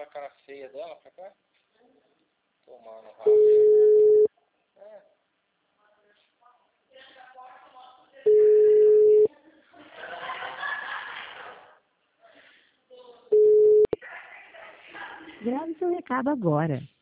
cara feia dela pra cá. Tomar no rabo. É. Grave seu recado agora.